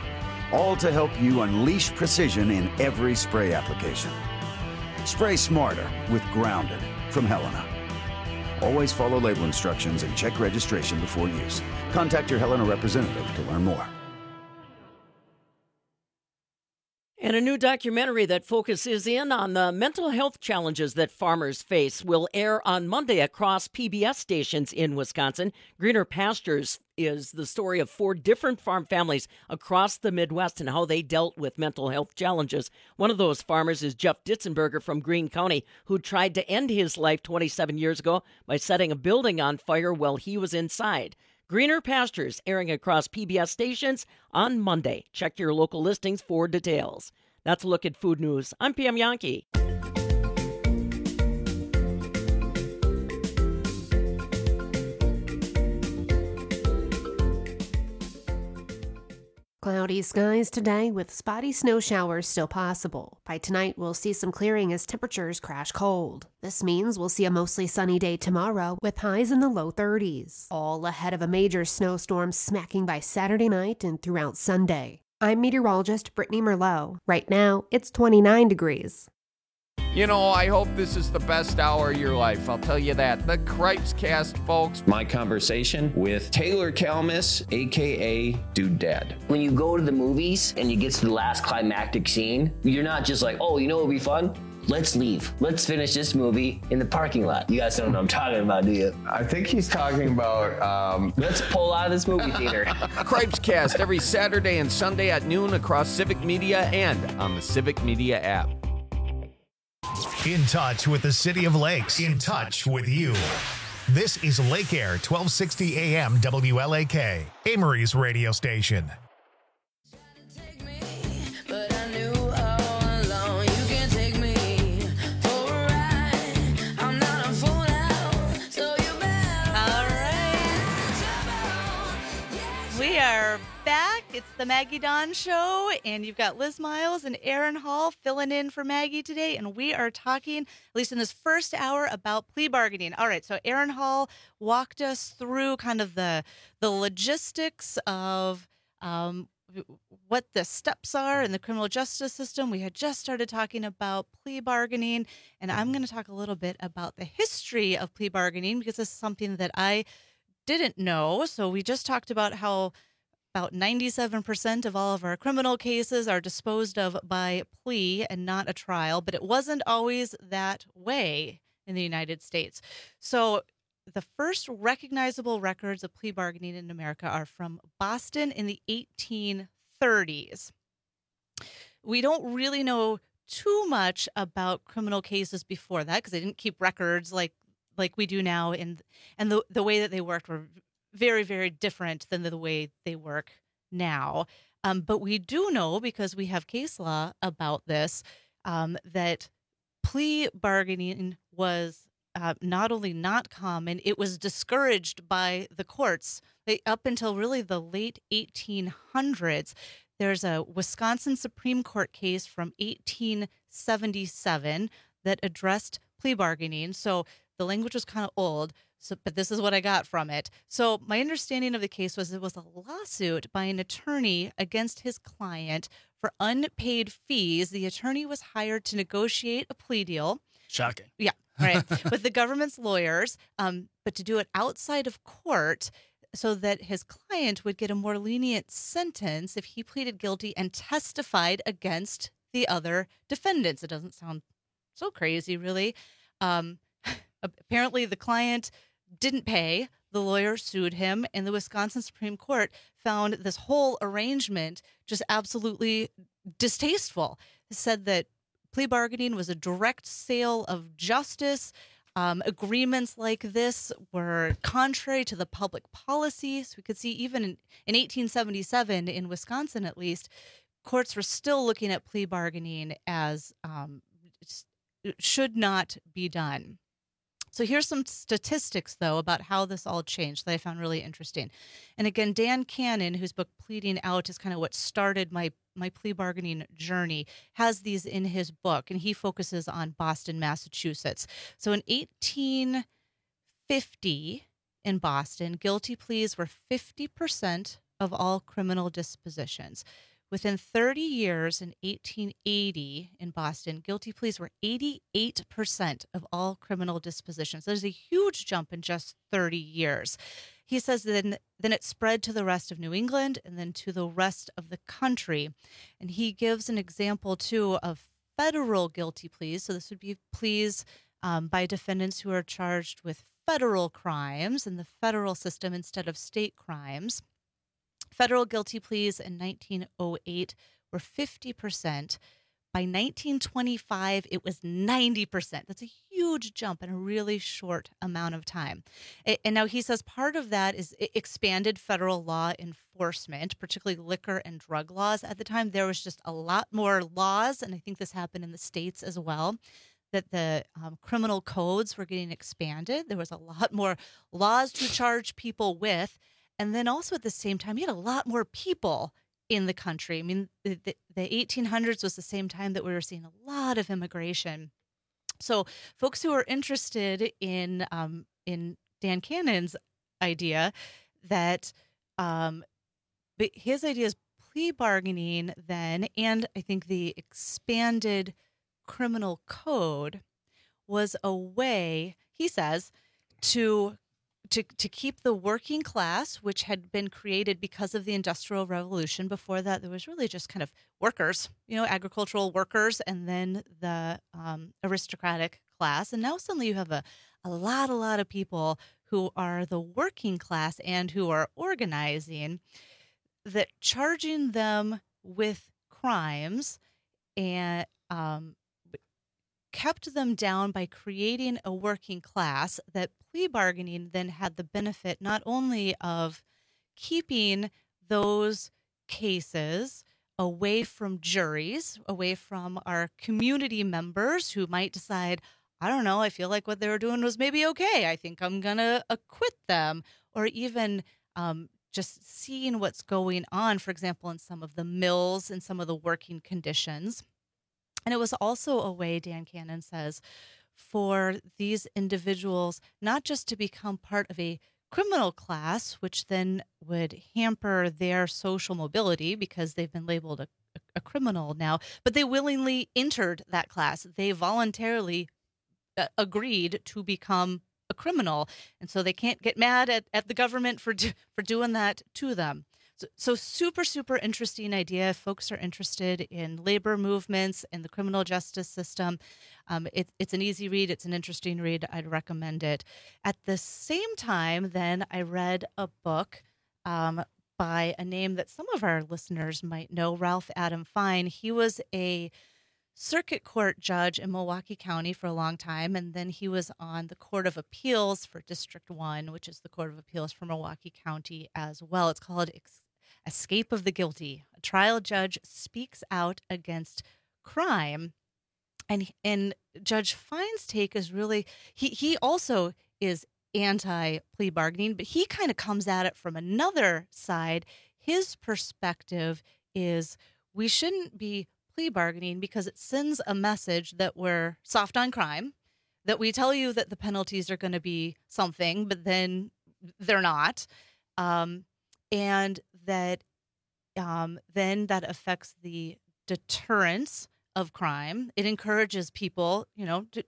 All to help you unleash precision in every spray application. Spray smarter with Grounded from Helena. Always follow label instructions and check registration before use. Contact your Helena representative to learn more. And a new documentary that focuses in on the mental health challenges that farmers face will air on Monday across P B S stations in Wisconsin. Greener Pastures is the story of four different farm families across the Midwest and how they dealt with mental health challenges. One of those farmers is Jeff Ditzenberger from Greene County, who tried to end his life twenty-seven years ago by setting a building on fire while he was inside. Greener Pastures, airing across P B S stations on Monday. Check your local listings for details. That's a look at food news. I'm Pam Yankee. Cloudy skies today with spotty snow showers still possible. By tonight, we'll see some clearing as temperatures crash cold. This means we'll see a mostly sunny day tomorrow with highs in the low thirties, all ahead of a major snowstorm smacking by Saturday night and throughout Sunday. I'm meteorologist Brittany Merlot. Right now, it's twenty-nine degrees. You know, I hope this is the best hour of your life. I'll tell you that. The Cripes Cast, folks. My conversation with Taylor Kalmus, a k a. Dude Dad. When you go to the movies and you get to the last climactic scene, you're not just like, oh, you know what would be fun? Let's leave. Let's finish this movie in the parking lot. You guys don't know what I'm talking about, do you? I think he's talking about... Um... Let's pull out of this movie theater. Cripes Cast every Saturday and Sunday at noon across Civic Media and on the Civic Media app. In touch with the City of Lakes. In touch with you. This is Lake Air, twelve sixty A M W L A K, Amory's radio station. the Maggie Dawn Show, and you've got Liz Miles and Aaron Hall filling in for Maggie today, and we are talking, at least in this first hour, about plea bargaining. All right, so Aaron Hall walked us through kind of the the logistics of um, what the steps are in the criminal justice system. We had just started talking about plea bargaining, and I'm going to talk a little bit about the history of plea bargaining because this is something that I didn't know. So we just talked about how about ninety-seven percent of all of our criminal cases are disposed of by plea and not a trial, but it wasn't always that way in the United States. So the first recognizable records of plea bargaining in America are from Boston in the eighteen thirties. We don't really know too much about criminal cases before that because they didn't keep records like like we do now, and and the the way that they worked were very, very different than the way they work now. Um, but we do know, because we have case law about this, um, that plea bargaining was uh, not only not common, it was discouraged by the courts. They, up until really the late eighteen hundreds, there's a Wisconsin Supreme Court case from eighteen seventy-seven that addressed plea bargaining. So the language was kind of old, so but this is what I got from it. So my understanding of the case was it was a lawsuit by an attorney against his client for unpaid fees. The attorney was hired to negotiate a plea deal. Shocking. Yeah, right. With the government's lawyers, um, but to do it outside of court so that his client would get a more lenient sentence if he pleaded guilty and testified against the other defendants. It doesn't sound so crazy, really. Um, apparently, the client didn't pay. The lawyer sued him, and the Wisconsin Supreme Court found this whole arrangement just absolutely distasteful. It said that plea bargaining was a direct sale of justice. Um, agreements like this were contrary to the public policy. So we could see even in, in eighteen seventy-seven, in Wisconsin at least, courts were still looking at plea bargaining as um, it should not be done. So here's some statistics, though, about how this all changed that I found really interesting. And again, Dan Cannon, whose book Pleading Out is kind of what started my, my plea bargaining journey, has these in his book, and he focuses on Boston, Massachusetts. So in eighteen fifty in Boston, guilty pleas were fifty percent of all criminal dispositions. Within thirty years, in eighteen eighty in Boston, guilty pleas were eighty-eight percent of all criminal dispositions. There's a huge jump in just thirty years. He says then, then it spread to the rest of New England and then to the rest of the country. And he gives an example, too, of federal guilty pleas. So this would be pleas um, by defendants who are charged with federal crimes in the federal system instead of state crimes. Federal guilty pleas in nineteen oh eight were fifty percent. By nineteen twenty-five, it was ninety percent. That's a huge jump in a really short amount of time. And now he says part of that is expanded federal law enforcement, particularly liquor and drug laws. At the time, there was just a lot more laws, and I think this happened in the states as well, that the um, criminal codes were getting expanded. There was a lot more laws to charge people with. And then also at the same time, you had a lot more people in the country. I mean, the, the, the eighteen hundreds was the same time that we were seeing a lot of immigration. So folks who are interested in um, in Dan Cannon's idea that um, his idea is plea bargaining then, and I think the expanded criminal code was a way, he says, to To, to keep the working class, which had been created because of the Industrial Revolution. Before that, there was really just kind of workers, you know, agricultural workers, and then the um, aristocratic class. And now suddenly you have a, a lot, a lot of people who are the working class and who are organizing, that charging them with crimes and um, kept them down by creating a working class. That plea bargaining then had the benefit not only of keeping those cases away from juries, away from our community members who might decide, I don't know, I feel like what they were doing was maybe okay, I think I'm going to acquit them, or even um, just seeing what's going on, for example, in some of the mills and some of the working conditions. And it was also a way, Dan Cannon says, for these individuals not just to become part of a criminal class, which then would hamper their social mobility because they've been labeled a, a, a criminal now, but they willingly entered that class. They voluntarily uh, agreed to become a criminal, and so they can't get mad at, at the government for do, for doing that to them. So, so super, super interesting idea. If folks are interested in labor movements and the criminal justice system, um, it, it's an easy read. It's an interesting read. I'd recommend it. At the same time, then, I read a book um, by a name that some of our listeners might know, Ralph Adam Fine. He was a circuit court judge in Milwaukee County for a long time, and then he was on the Court of Appeals for District one, which is the Court of Appeals for Milwaukee County as well. It's called Escape of the Guilty. A trial judge speaks out against crime. And and Judge Fine's take is really, he, he also is anti-plea bargaining, but he kind of comes at it from another side. His perspective is we shouldn't be plea bargaining because it sends a message that we're soft on crime, that we tell you that the penalties are going to be something, but then they're not. Um, and that um, then that affects the deterrence of crime. It encourages people, you know, to,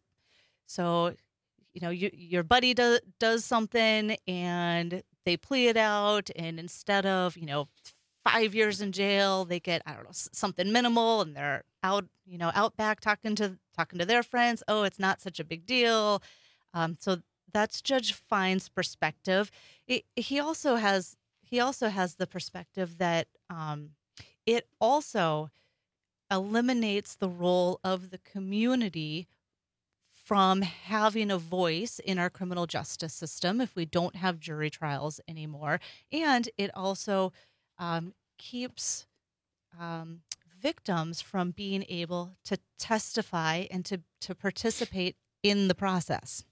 so, you know, you, your buddy does, does something and they plea it out, and instead of, you know, five years in jail, they get, I don't know, something minimal, and they're out, you know, out back talking to talking to their friends. Oh, it's not such a big deal. Um, so that's Judge Fine's perspective. It, he also has he also has the perspective that um, it also eliminates the role of the community from having a voice in our criminal justice system if we don't have jury trials anymore, and it also Um, keeps um, victims from being able to testify and to, to participate in the process.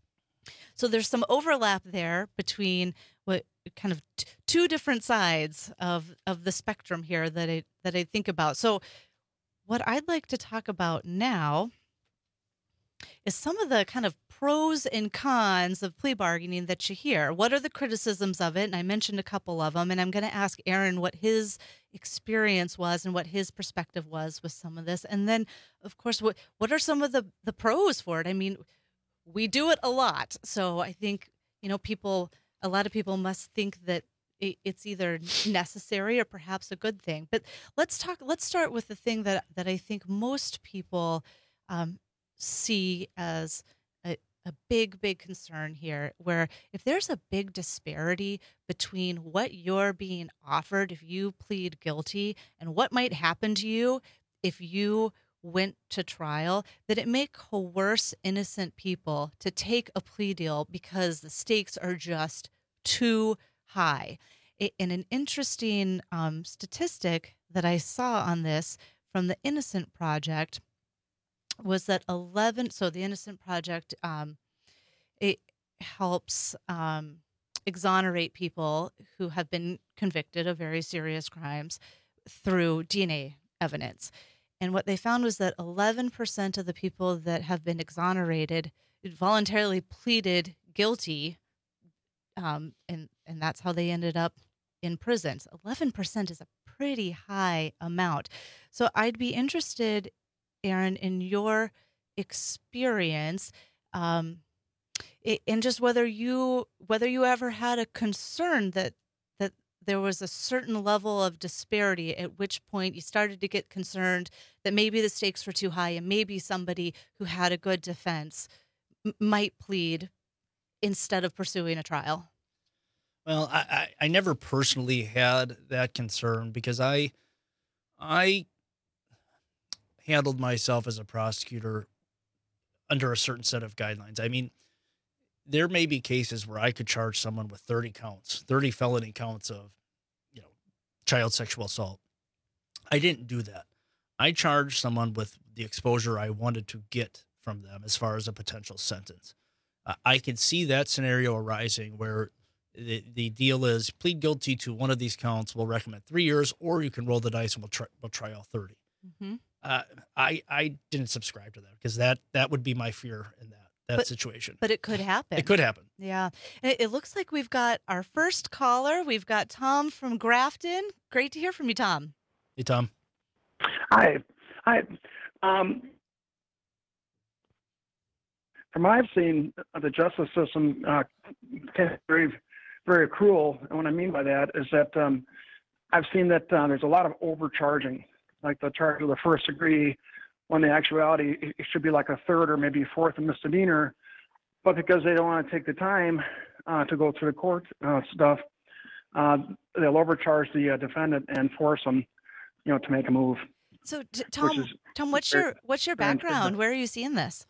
So there's some overlap there between what kind of t- two different sides of, of the spectrum here that I, that I think about. So what I'd like to talk about now is some of the kind of pros and cons of plea bargaining that you hear. What are the criticisms of it? And I mentioned a couple of them, and I'm going to ask Aaron what his experience was and what his perspective was with some of this. And then, of course, what what are some of the, the pros for it? I mean, we do it a lot. So I think, you know, people, a lot of people must think that it, it's either necessary or perhaps a good thing. But let's talk, let's start with the thing that, that I think most people um, see as a, a big, big concern here, where if there's a big disparity between what you're being offered if you plead guilty and what might happen to you if you went to trial, that it may coerce innocent people to take a plea deal because the stakes are just too high. In an interesting um, statistic that I saw on this from the Innocent Project was that eleven, so the Innocent Project, um, it helps um, exonerate people who have been convicted of very serious crimes through D N A evidence. And what they found was that eleven percent of the people that have been exonerated voluntarily pleaded guilty, um, and, and that's how they ended up in prison. So eleven percent is a pretty high amount. So I'd be interested, Aaron, in your experience, um, and just whether you whether you ever had a concern that that there was a certain level of disparity at which point you started to get concerned that maybe the stakes were too high and maybe somebody who had a good defense m- might plead instead of pursuing a trial. Well, I, I, I never personally had that concern because I I handled myself as a prosecutor under a certain set of guidelines. I mean, there may be cases where I could charge someone with thirty counts, thirty felony counts of, you know, child sexual assault. I didn't do that. I charged someone with the exposure I wanted to get from them as far as a potential sentence. Uh, I could see that scenario arising where The, the deal is plead guilty to one of these counts. We'll recommend three years, or you can roll the dice and we'll try, we'll try all thirty. Mm-hmm. Uh, I I didn't subscribe to that because that that would be my fear in that that But- situation. But it could happen. It could happen. Yeah. It, it looks like we've got our first caller. We've got Tom from Grafton. Great to hear from you, Tom. Hey, Tom. Hi. Hi. Um, from what I've seen, uh, the justice system uh, can be very, very cruel. And what I mean by that is that um, I've seen that uh, there's a lot of overcharging, like the charge of the first degree, when the actuality it it should be like a third or maybe fourth misdemeanor. But because they don't want to take the time uh, to go through the court uh, stuff, uh, they'll overcharge the uh, defendant and force them, you know, to make a move. So, t- Tom, is Tom, what's very- your what's your very background? unfortunate. Where are you seeing this?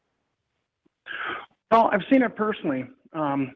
Well, I've seen it personally. Um,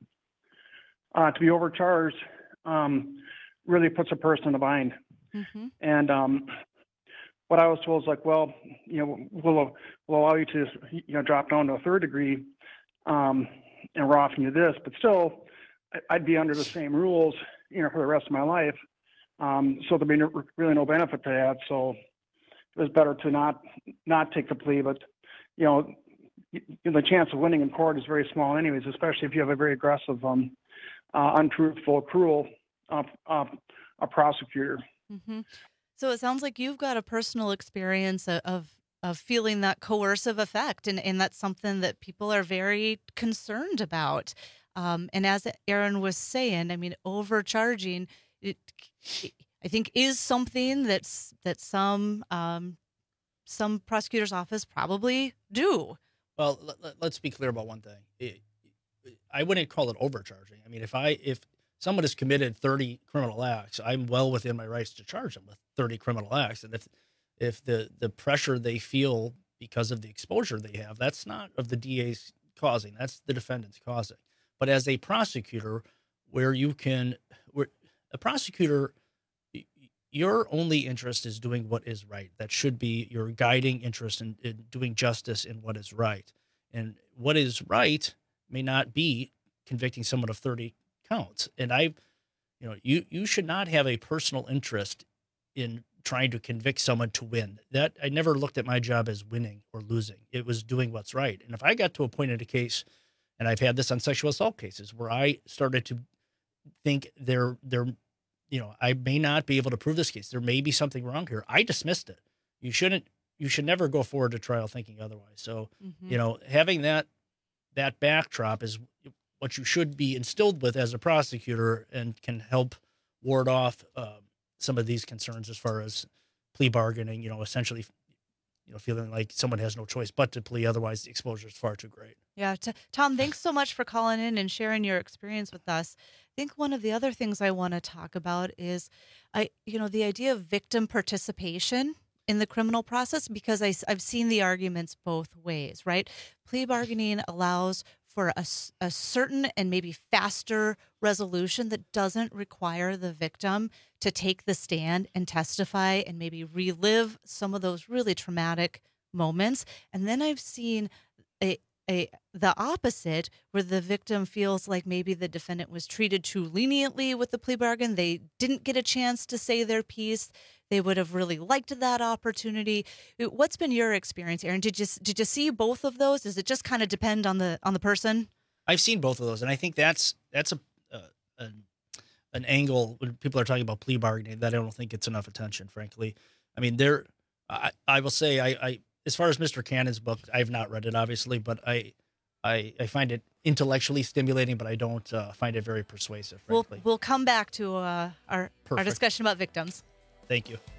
uh, to be overcharged um, really puts a person in a bind. Mm-hmm. And um, what I was told is like, well, you know, we'll, we'll allow you to, you know, drop down to a third degree, um, and we're offering you this, but still, I- I'd be under the same rules, you know, for the rest of my life. Um, so there'd be no, really no benefit to that. So it was better to not not take the plea. But you know, y- y- the chance of winning in court is very small, anyways. Especially if you have a very aggressive, um, uh, untruthful, cruel uh, uh, a prosecutor. Mm-hmm. So it sounds like you've got a personal experience of, of of feeling that coercive effect, and, and that's something that people are very concerned about. Um, and as Aaron was saying, I mean, overcharging, it, I think, is something that's that some um, some prosecutor's office probably do. Well, let, let, let's be clear about one thing. It, I wouldn't call it overcharging. I mean, if I if someone has committed thirty criminal acts, I'm well within my rights to charge them with thirty criminal acts. And if if the the pressure they feel because of the exposure they have, that's not of the D A's causing, that's the defendant's causing. But as a prosecutor, where you can, where a prosecutor, y- your only interest is doing what is right. That should be your guiding interest in, in doing justice in what is right. And what is right may not be convicting someone of thirty counts. And I, you know, you you should not have a personal interest in trying to convict someone to win. That I never looked at my job as winning or losing. It was doing what's right. And if I got to a point in a case, and I've had this on sexual assault cases, where I started to think there, there, you know, I may not be able to prove this case. There may be something wrong here. I dismissed it. You shouldn't. You should never go forward to trial thinking otherwise. So, Mhm. you know, having that that backdrop is what you should be instilled with as a prosecutor, and can help ward off um, some of these concerns as far as plea bargaining. You know, essentially, you know, feeling like someone has no choice but to plea, otherwise the exposure is far too great. Yeah, t- Tom, thanks so much for calling in and sharing your experience with us. I think one of the other things I want to talk about is, I, you know, the idea of victim participation in the criminal process, because I, have seen the arguments both ways, right? Plea bargaining allows for a, s- a certain and maybe faster resolution that doesn't require the victim to take the stand and testify and maybe relive some of those really traumatic moments. And then I've seen a, a the opposite, where the victim feels like maybe the defendant was treated too leniently with the plea bargain. They didn't get a chance to say their piece. They would have really liked that opportunity. What's been your experience, Aaron? Did you did you see both of those? Does it just kind of depend on the on the person? I've seen both of those, and I think that's that's a, uh, an an angle when people are talking about plea bargaining that I don't think gets enough attention, frankly. I mean, there, I, I will say, I, I as far as Mister Cannon's book, I've not read it, obviously, but I I, I find it intellectually stimulating, but I don't uh, find it very persuasive, We'll frankly. we'll come back to uh, our our Perfect. discussion about victims. Thank you.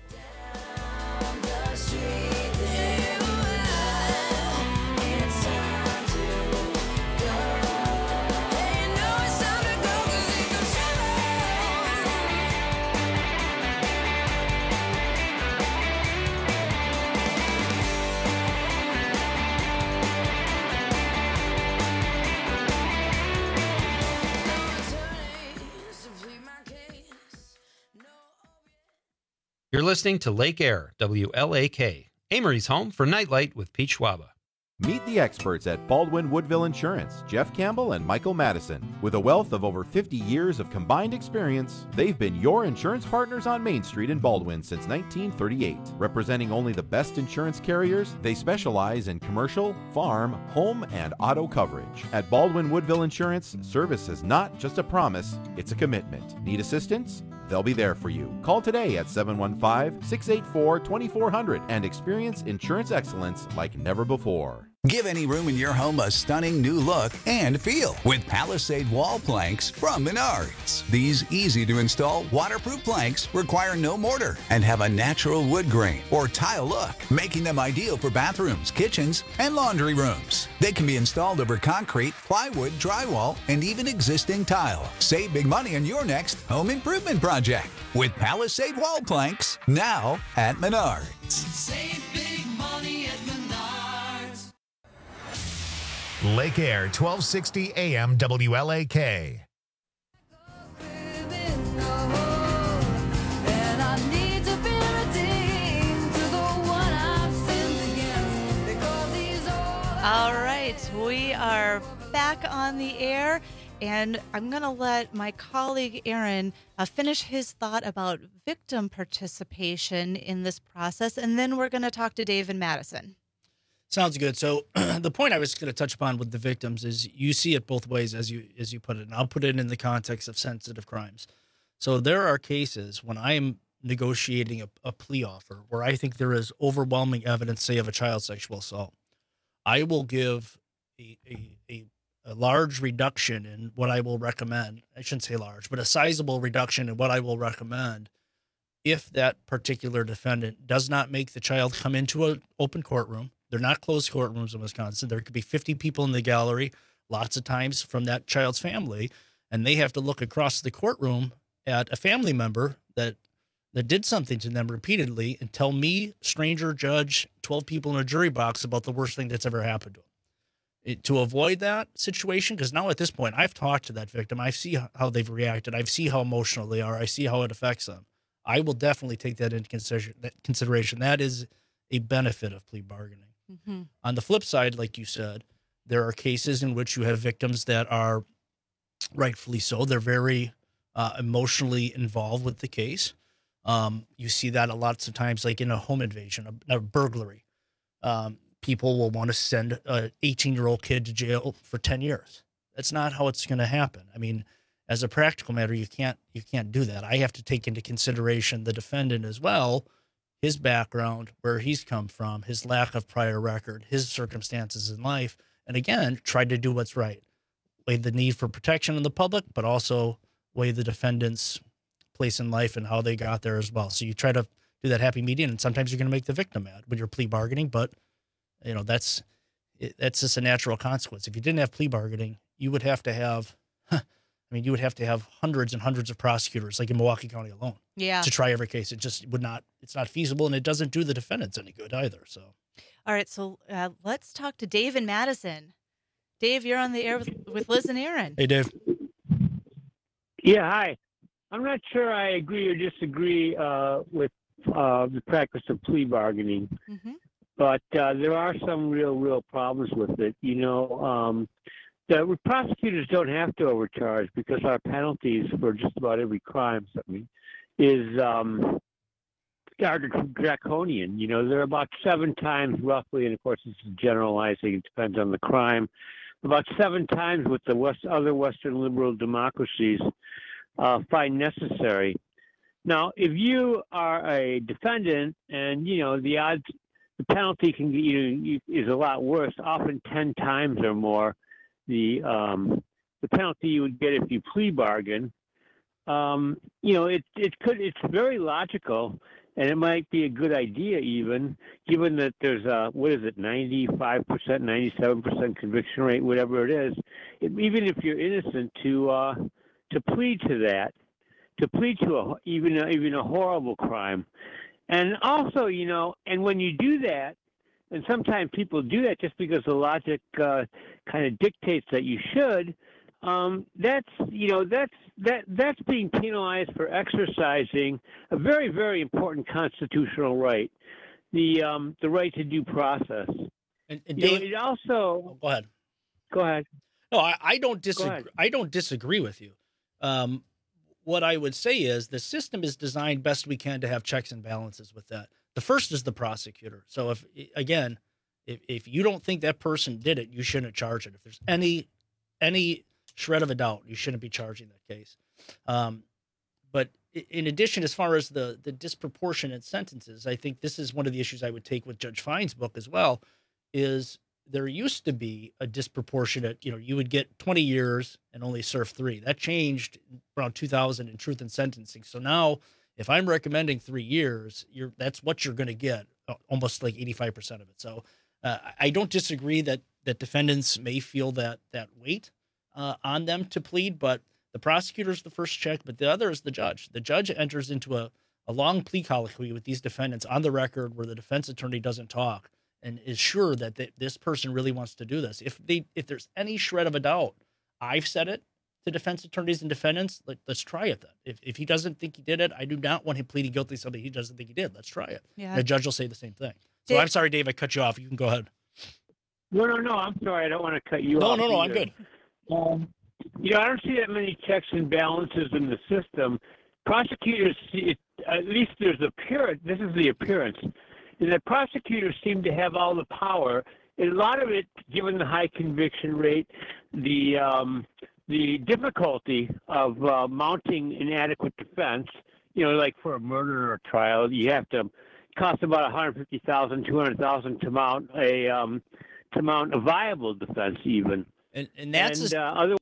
You're listening to Lake Air, W L A K, Amory's home for Nightlight with Pete Schwaba. Meet the experts at Baldwin Woodville Insurance, Jeff Campbell and Michael Madison. With a wealth of over fifty years of combined experience, they've been your insurance partners on Main Street in Baldwin since nineteen thirty-eight. Representing only the best insurance carriers, they specialize in commercial, farm, home, and auto coverage. At Baldwin Woodville Insurance, service is not just a promise, it's a commitment. Need assistance? They'll be there for you. Call today at seven one five, six eight four, two four zero zero and experience insurance excellence like never before. Give any room in your home a stunning new look and feel with Palisade wall planks from Menards. These easy-to-install waterproof planks require no mortar and have a natural wood grain or tile look, making them ideal for bathrooms, kitchens, and laundry rooms. They can be installed over concrete, plywood, drywall, and even existing tile. Save big money on your next home improvement project with Palisade wall planks now at Menards. Save big money at Menards. Lake Air, twelve sixty A M W L A K. And I need to be redeemed to the one I've sinned against, because he's all All right, we are back on the air, and I'm going to let my colleague Aaron uh, finish his thought about victim participation in this process, and then we're going to talk to Dave and Madison. Sounds good. So the point I was going to touch upon with the victims is you see it both ways, as you as you put it, and I'll put it in the context of sensitive crimes. So there are cases when I am negotiating a, a plea offer where I think there is overwhelming evidence, say, of a child sexual assault. I will give a, a, a, a large reduction in what I will recommend. I shouldn't say large, but a sizable reduction in what I will recommend if that particular defendant does not make the child come into an open courtroom. They're not closed courtrooms in Wisconsin. There could be fifty people in the gallery, lots of times from that child's family, and they have to look across the courtroom at a family member that that did something to them repeatedly and tell me, stranger judge, twelve people in a jury box about the worst thing that's ever happened to them. It, to avoid that situation, because now at this point, I've talked to that victim. I see how they've reacted. I see how emotional they are. I see how it affects them. I will definitely take that into consideration. That is a benefit of plea bargaining. Mm-hmm. On the flip side, like you said, there are cases in which you have victims that are rightfully so. They're very uh, emotionally involved with the case. Um, you see that a lot of times, like in a home invasion, a, a burglary. Um, people will want to send an eighteen-year-old kid to jail for ten years. That's not how it's going to happen. I mean, as a practical matter, you can't you can't do that. I have to take into consideration the defendant as well, his background, where he's come from, his lack of prior record, his circumstances in life, and again, try to do what's right. Weigh the need for protection in the public, but also weigh the defendant's place in life and how they got there as well. So you try to do that happy median, and sometimes you're going to make the victim mad when you're plea bargaining, but you know that's that's just a natural consequence. If you didn't have plea bargaining, you would have to have, huh, I mean, you would have to have hundreds and hundreds of prosecutors, like in Milwaukee County alone, Yeah. to try every case. It just would not, it's not feasible, and it doesn't do the defendants any good either. So, All right, so uh, let's talk to Dave and Madison. Dave, you're on the air with, with Liz and Aaron. Hey, Dave. Yeah, hi. I'm not sure I agree or disagree uh, with uh, the practice of plea bargaining, mm-hmm. but uh, there are some real, real problems with it. You know, um, the prosecutors don't have to overcharge because our penalties for just about every crime, I mean, is um, are draconian. You know, they're about seven times roughly, and of course this is generalizing. It depends on the crime. About seven times what the West, other Western liberal democracies uh, find necessary. Now, if you are a defendant, and you know the odds, the penalty can be, you know, is a lot worse, often ten times or more. The um, the penalty you would get if you plea bargain, um, you know, it it could it's very logical, and it might be a good idea even, given that there's a what is it, ninety-five percent, ninety-seven percent conviction rate, whatever it is. It, even if you're innocent, to uh, to plead to that, to plead to a, even a, even a horrible crime, and also, you know, and when you do that. And sometimes people do that just because the logic uh, kind of dictates that you should. Um, that's you know that's that that's being penalized for exercising a very very important constitutional right, the um, the right to due process. And, and You know, Dave, it also. go ahead. Go ahead. No, I, I don't Go disagree. ahead. I don't disagree with you. Um, what I would say is the system is designed best we can to have checks and balances with that. The first is the prosecutor. So if again, if if you don't think that person did it, you shouldn't charge it. If there's any any shred of a doubt, you shouldn't be charging that case. Um, but in addition, as far as the the disproportionate sentences, I think this is one of the issues I would take with Judge Fine's book as well. Is there used to be a disproportionate, you know, you would get twenty years and only serve three. That changed around two thousand in Truth in Sentencing. So now if I'm recommending three years, you're that's what you're going to get, almost like eighty-five percent of it. So uh, I don't disagree that that defendants may feel that that weight uh, on them to plead, but the prosecutor's the first check, but the other is the judge. The judge enters into a, a long plea colloquy with these defendants on the record where the defense attorney doesn't talk, and is sure that th- this person really wants to do this. If they, if there's any shred of a doubt, I've said it to defense attorneys and defendants, like, let's try it then. If if he doesn't think he did it, I do not want him pleading guilty to something he doesn't think he did. Let's try it. Yeah. And the judge will say the same thing. So Dave- I'm sorry, Dave, I cut you off. You can go ahead. No, no, no. I'm sorry. I don't want to cut you No, off. no, no, I'm either. good. Um, you know, I don't see that many checks and balances in the system. Prosecutors see it, at least there's appearance. This is the appearance. And the prosecutors seem to have all the power. And a lot of it, given the high conviction rate, the um, the difficulty of uh, mounting an adequate defense. You know, like for a murder trial, you have to cost about one hundred fifty thousand dollars, two hundred thousand dollars to mount a um, to mount a viable defense, even. And and that's and, a, uh, other.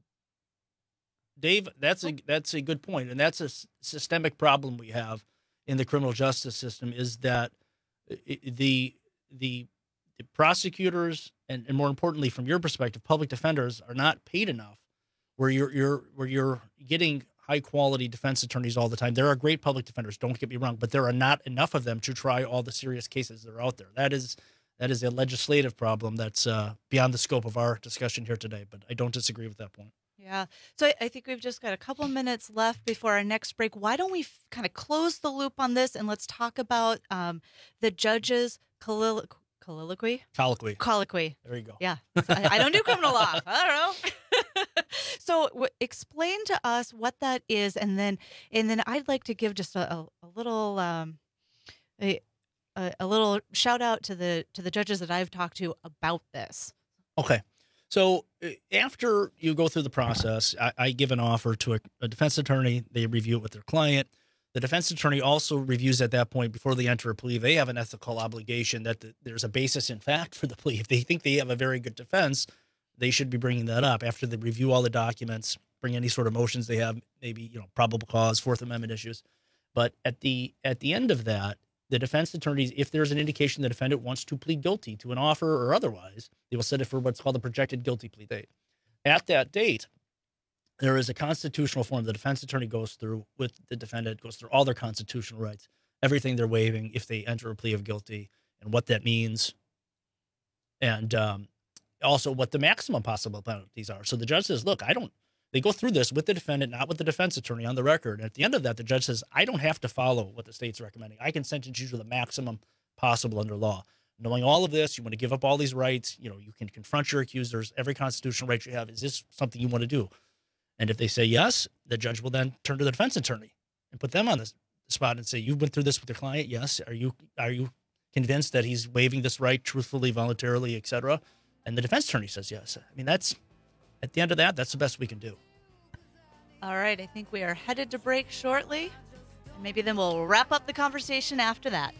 Dave, that's a that's a good point, and that's a s- systemic problem we have in the criminal justice system. Is that i- the the, the prosecutors and, and more importantly, from your perspective, public defenders are not paid enough. Where you're you're where you're getting high quality defense attorneys all the time. There are great public defenders. Don't get me wrong, but there are not enough of them to try all the serious cases that are out there. That is that is a legislative problem that's uh, beyond the scope of our discussion here today. But I don't disagree with that point. Yeah. So I, I think we've just got a couple minutes left before our next break. Why don't we f- kind of close the loop on this and let's talk about um, the judge's colloquy? Colloquy? Colloquy. Colloquy. There you go. Yeah. I, I don't do criminal law. I don't know. So w- explain to us what that is, and then and then I'd like to give just a, a, a little um, a, a a little shout out to the to the judges that I've talked to about this. Okay. So uh, after you go through the process, I, I give an offer to a, a defense attorney. They review it with their client. The defense attorney also reviews at that point before they enter a plea. They have an ethical obligation that the, there's a basis in fact for the plea. If they think they have a very good defense, they should be bringing that up after they review all the documents, bring any sort of motions they have, maybe, you know, probable cause, Fourth Amendment issues. But at the at the end of that, the defense attorneys, if there's an indication the defendant wants to plead guilty to an offer or otherwise, they will set it for what's called the projected guilty plea date. At that date, there is a constitutional form the defense attorney goes through with the defendant, goes through all their constitutional rights, everything they're waiving if they enter a plea of guilty, and what that means, and um, also what the maximum possible penalties are. So the judge says, look, I don't, they go through this with the defendant, not with the defense attorney on the record. And at the end of that, the judge says, I don't have to follow what the state's recommending. I can sentence you to the maximum possible under law. Knowing all of this, you want to give up all these rights. You know, you can confront your accusers, every constitutional right you have. Is this something you want to do? And if they say yes, the judge will then turn to the defense attorney and put them on the spot and say, you went through this with your client. Yes. Are you, are you convinced that he's waiving this right truthfully, voluntarily, et cetera? And the defense attorney says yes. I mean, that's, at the end of that, that's the best we can do. All right. I think we are headed to break shortly. Maybe then we'll wrap up the conversation after that.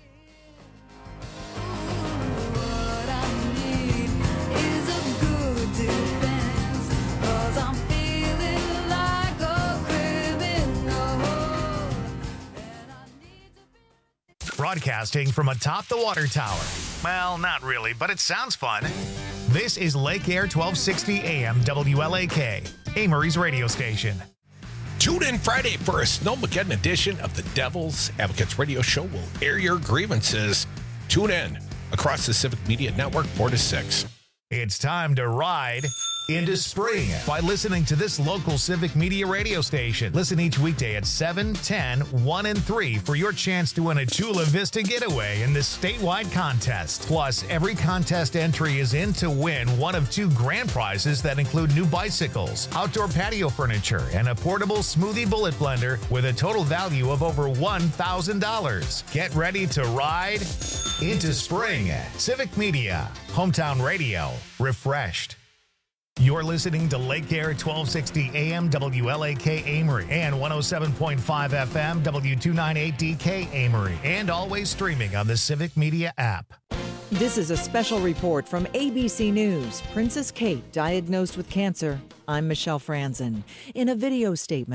Broadcasting from atop the water tower. Well, not really, but it sounds fun. This is Lake Air twelve sixty A M W L A K, Amory's radio station. Tune in Friday for a Snowmageddon edition of the Devil's Advocates radio show. We'll air your grievances. Tune in across the Civic Media Network, four to six. It's time to ride into spring by listening to this local Civic Media radio station. Listen each weekday at seven, ten, one, and three for your chance to win a Chula Vista getaway in this statewide contest. Plus, every contest entry is in to win one of two grand prizes that include new bicycles, outdoor patio furniture, and a portable smoothie bullet blender with a total value of over one thousand dollars. Get ready to ride into spring. Civic Media, hometown radio, refreshed. You're listening to Lake Air twelve sixty A M W L A K Amory and one oh seven point five F M W two ninety-eight D K Amory, and always streaming on the Civic Media app. This is a special report from A B C News. Princess Kate diagnosed with cancer. I'm Michelle Franzen. In a video statement,